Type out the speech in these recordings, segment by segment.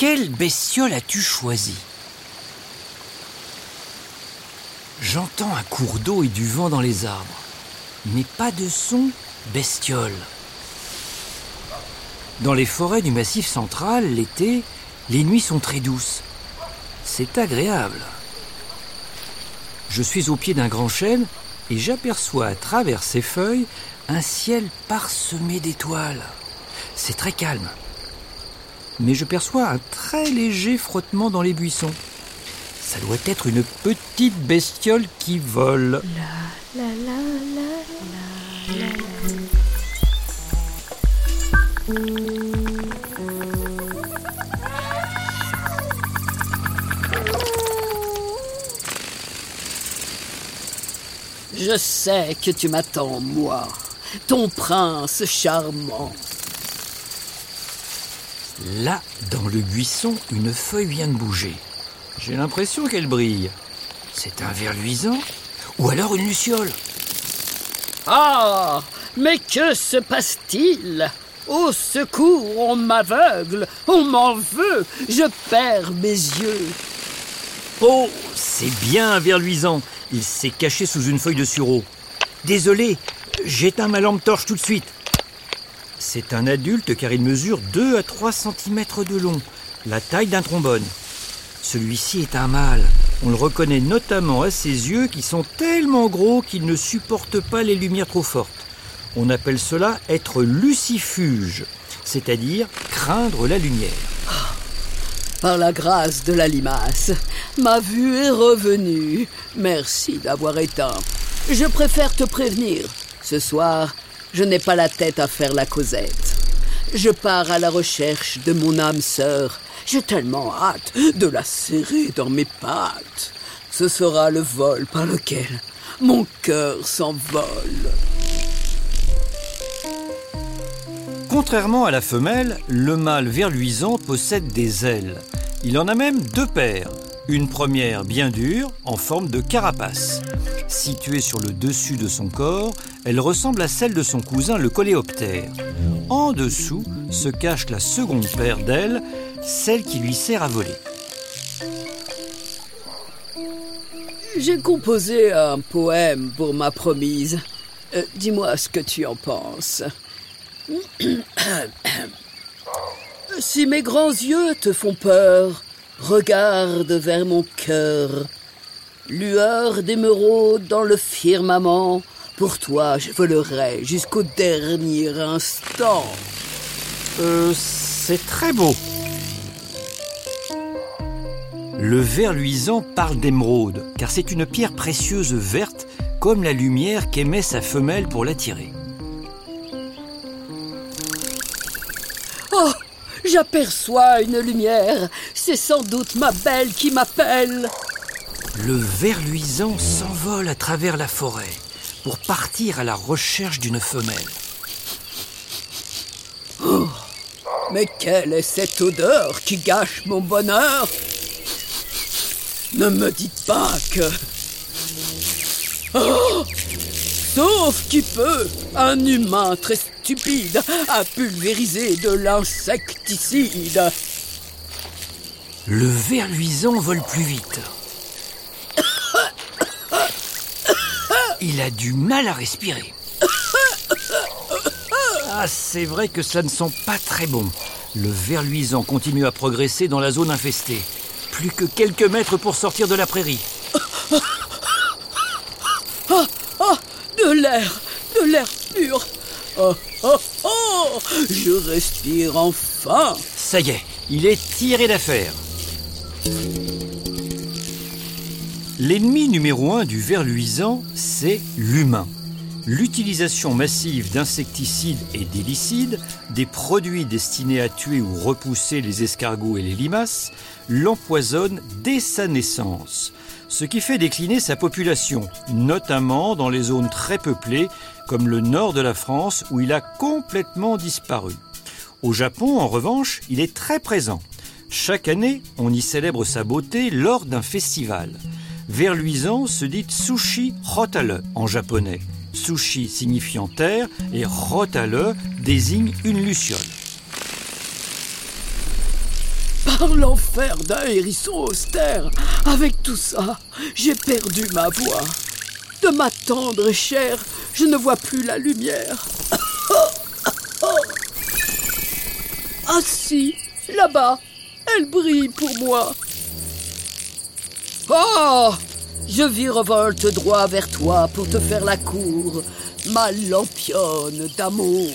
Quelle bestiole as-tu choisi ? J'entends un cours d'eau et du vent dans les arbres, mais pas de son, bestiole. Dans les forêts du Massif central, l'été, les nuits sont très douces. C'est agréable. Je suis au pied d'un grand chêne et j'aperçois à travers ses feuilles un ciel parsemé d'étoiles. C'est très calme. Mais je perçois un très léger frottement dans les buissons. Ça doit être une petite bestiole qui vole. La, la, la, la, la, la, la. Je sais que tu m'attends, moi, ton prince charmant. Là, dans le buisson, une feuille vient de bouger. J'ai l'impression qu'elle brille. C'est un ver luisant ou alors une luciole. Ah, mais que se passe-t-il ? Au secours, on m'aveugle, on m'en veut, je perds mes yeux. Oh, c'est bien un ver luisant. Il s'est caché sous une feuille de sureau. Désolé, j'éteins ma lampe torche tout de suite. C'est un adulte car il mesure 2 à 3 cm de long, la taille d'un trombone. Celui-ci est un mâle. On le reconnaît notamment à ses yeux qui sont tellement gros qu'ils ne supportent pas les lumières trop fortes. On appelle cela être lucifuge, c'est-à-dire craindre la lumière. Par la grâce de la limace, ma vue est revenue. Merci d'avoir éteint. Je préfère te prévenir. Ce soir, je n'ai pas la tête à faire la causette. Je pars à la recherche de mon âme sœur. J'ai tellement hâte de la serrer dans mes pattes. Ce sera le vol par lequel mon cœur s'envole. Contrairement à la femelle, le mâle ver luisant possède des ailes. Il en a même 2 paires. Une première bien dure, en forme de carapace. Située sur le dessus de son corps, elle ressemble à celle de son cousin le coléoptère. En dessous se cache la seconde paire d'ailes, celle qui lui sert à voler. J'ai composé un poème pour ma promise. Dis-moi ce que tu en penses. Si mes grands yeux te font peur, regarde vers mon cœur. Lueur d'émeraude dans le firmament, pour toi je volerai jusqu'au dernier instant. C'est très beau. Le ver luisant parle d'émeraude, car c'est une pierre précieuse verte, comme la lumière qu'émet sa femelle pour l'attirer. Oh, j'aperçois une lumière. C'est sans doute ma belle qui m'appelle. Le ver luisant s'envole à travers la forêt pour partir à la recherche d'une femelle. Oh, mais quelle est cette odeur qui gâche mon bonheur ? Ne me dites pas que... Oh, sauf qui peut, un humain très stupide a pulvérisé de l'insecticide. Le ver luisant vole plus vite. Il a du mal à respirer. Ah, c'est vrai que ça ne sent pas très bon. Le ver luisant continue à progresser dans la zone infestée. Plus que quelques mètres pour sortir de la prairie. De l'air pur. Je respire enfin. Ça y est, il est tiré d'affaire. L'ennemi numéro 1 du ver luisant, c'est l'humain. L'utilisation massive d'insecticides et d'hélicides, des produits destinés à tuer ou repousser les escargots et les limaces, l'empoisonne dès sa naissance, ce qui fait décliner sa population, notamment dans les zones très peuplées, comme le nord de la France, où il a complètement disparu. Au Japon, en revanche, il est très présent. Chaque année, on y célèbre sa beauté lors d'un festival. Ver luisant se dit Tsushi Hotale en japonais. Tsushi signifiant terre et Hotale désigne une luciole. Par l'enfer d'un hérisson austère, avec tout ça, j'ai perdu ma voix. De ma tendre chair, je ne vois plus la lumière. Ah si, là-bas, elle brille pour moi. Oh, je virevolte droit vers toi pour te faire la cour, ma lampione d'amour.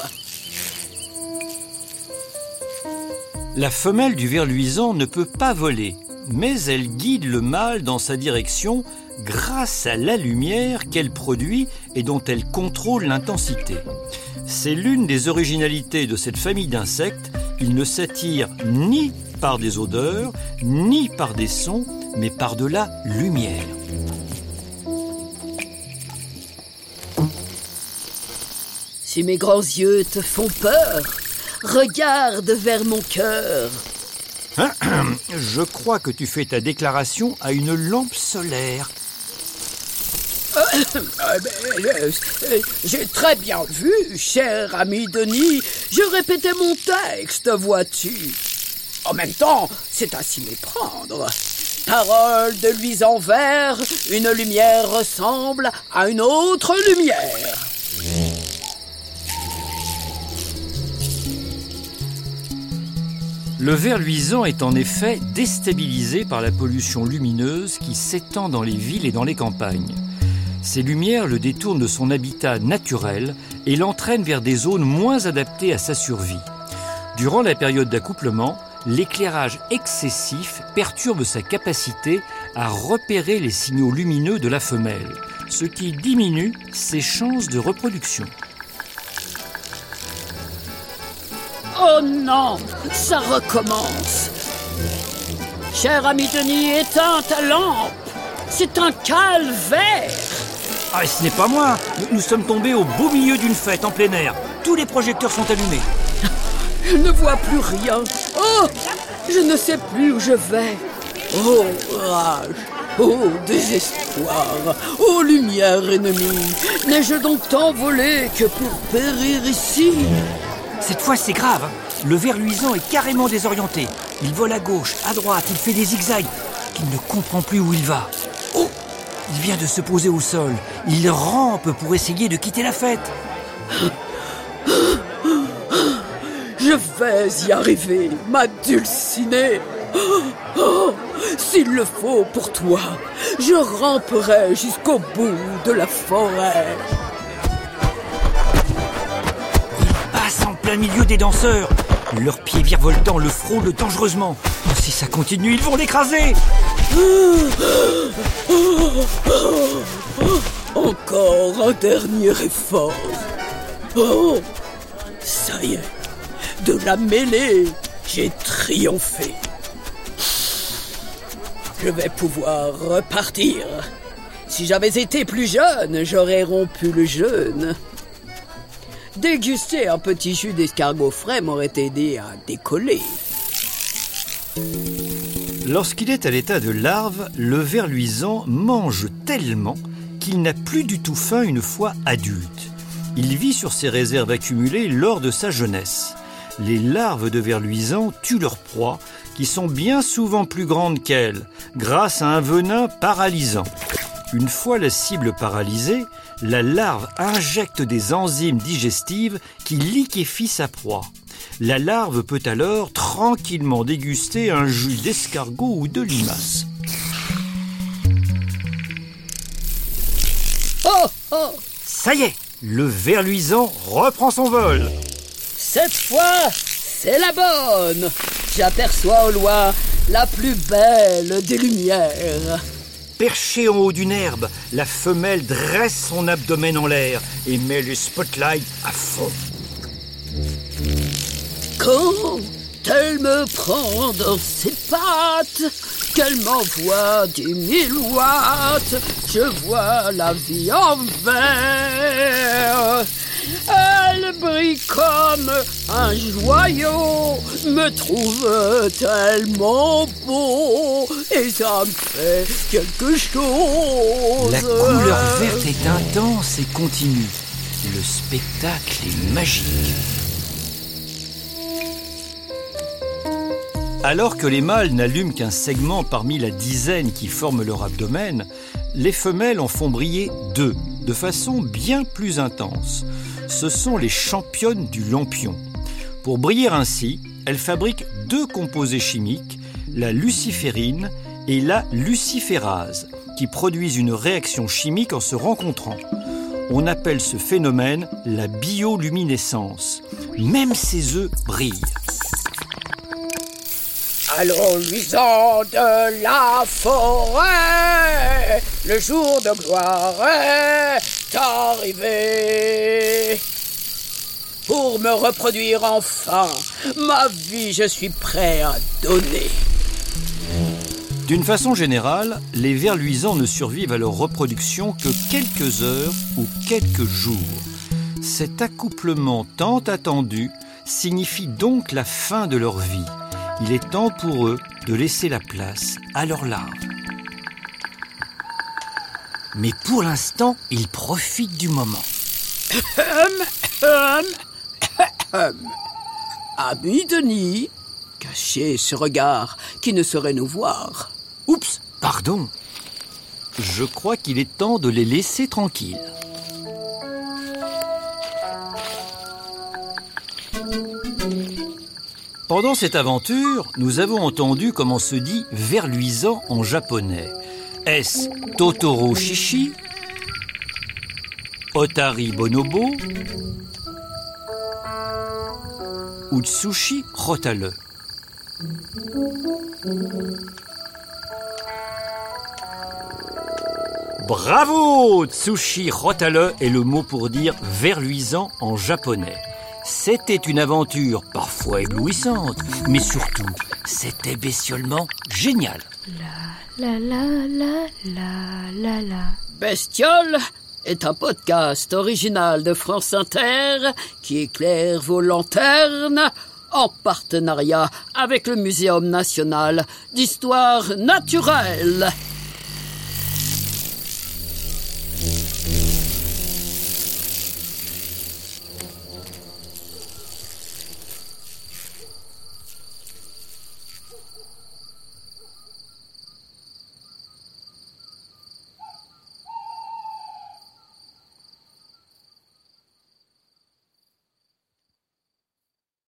La femelle du ver luisant ne peut pas voler, mais elle guide le mâle dans sa direction grâce à la lumière qu'elle produit et dont elle contrôle l'intensité. C'est l'une des originalités de cette famille d'insectes. Ils ne s'attirent ni par des odeurs, ni par des sons, mais par de la lumière. Si mes grands yeux te font peur, regarde vers mon cœur. Je crois que tu fais ta déclaration à une lampe solaire. J'ai très bien vu, cher ami Denis. Je répétais mon texte, vois-tu. En même temps, c'est à s'y méprendre. Parole de luisant vert, une lumière ressemble à une autre lumière. Le ver luisant est en effet déstabilisé par la pollution lumineuse qui s'étend dans les villes et dans les campagnes. Ces lumières le détournent de son habitat naturel et l'entraînent vers des zones moins adaptées à sa survie. Durant la période d'accouplement, l'éclairage excessif perturbe sa capacité à repérer les signaux lumineux de la femelle, ce qui diminue ses chances de reproduction. Oh non, ça recommence. Cher ami Denis, éteins ta lampe. C'est un calvaire. Ah, ce n'est pas moi. Nous sommes tombés au beau milieu d'une fête en plein air. Tous les projecteurs sont allumés. Je ne vois plus rien. Oh, je ne sais plus où je vais. Oh, rage. Oh, désespoir. Oh, lumière ennemie. N'ai-je donc tant volé que pour périr ici? Cette fois, c'est grave. Le ver luisant est carrément désorienté. Il vole à gauche, à droite, il fait des zigzags. Il ne comprend plus où il va. Oh! Il vient de se poser au sol. Il rampe pour essayer de quitter la fête. Je vais y arriver, ma dulcinée. Oh, s'il le faut pour toi, je ramperai jusqu'au bout de la forêt. Il passe en plein milieu des danseurs. Leurs pieds virevoltants le frôlent dangereusement. Si ça continue, ils vont l'écraser. Encore un dernier effort. Oh, ça y est, de la mêlée, j'ai triomphé. Je vais pouvoir repartir. Si j'avais été plus jeune, j'aurais rompu le jeûne. Déguster un petit jus d'escargot frais m'aurait aidé à décoller. Lorsqu'il est à l'état de larve, le ver luisant mange tellement qu'il n'a plus du tout faim une fois adulte. Il vit sur ses réserves accumulées lors de sa jeunesse. Les larves de ver luisant tuent leurs proies, qui sont bien souvent plus grandes qu'elles, grâce à un venin paralysant. Une fois la cible paralysée, la larve injecte des enzymes digestives qui liquéfient sa proie. La larve peut alors tranquillement déguster un jus d'escargot ou de limace. Oh, oh! Ça y est, le ver luisant reprend son vol. Cette fois, c'est la bonne. J'aperçois au loin la plus belle des lumières. Perchée en haut d'une herbe, la femelle dresse son abdomen en l'air et met le spotlight à fond. Quand elle me prend dans ses pattes, qu'elle m'envoie 10 000 watts, je vois la vie en vert. Elle brille comme un joyau, me trouve tellement beau, et ça me fait quelque chose. La couleur verte est intense et continue. Le spectacle est magique. Alors que les mâles n'allument qu'un segment parmi la dizaine qui forment leur abdomen, les femelles en font briller 2, de façon bien plus intense. Ce sont les championnes du lampion. Pour briller ainsi, elles fabriquent 2 composés chimiques, la luciférine et la luciférase, qui produisent une réaction chimique en se rencontrant. On appelle ce phénomène la bioluminescence. Même ses œufs brillent. Allons luisant de la forêt, le jour de gloire est arrivé. Pour me reproduire enfin, ma vie je suis prêt à donner. D'une façon générale, les vers luisants ne survivent à leur reproduction que quelques heures ou quelques jours. Cet accouplement tant attendu signifie donc la fin de leur vie. Il est temps pour eux de laisser la place à leurs larves. Mais pour l'instant, ils profitent du moment. Ami Denis, cachez ce regard qui ne saurait nous voir. Oups, pardon. Je crois qu'il est temps de les laisser tranquilles. Pendant cette aventure, nous avons entendu comment se dit ver luisant en japonais. Est-ce Totoro Shishi, Otari Bonobo, Utsushi Rotale? Bravo! Tsushi Rotale est le mot pour dire ver luisant en japonais. C'était une aventure parfois éblouissante, mais surtout, c'était bestiolement génial. La la la la la la. Bestiole est un podcast original de France Inter qui éclaire vos lanternes en partenariat avec le Muséum national d'histoire naturelle.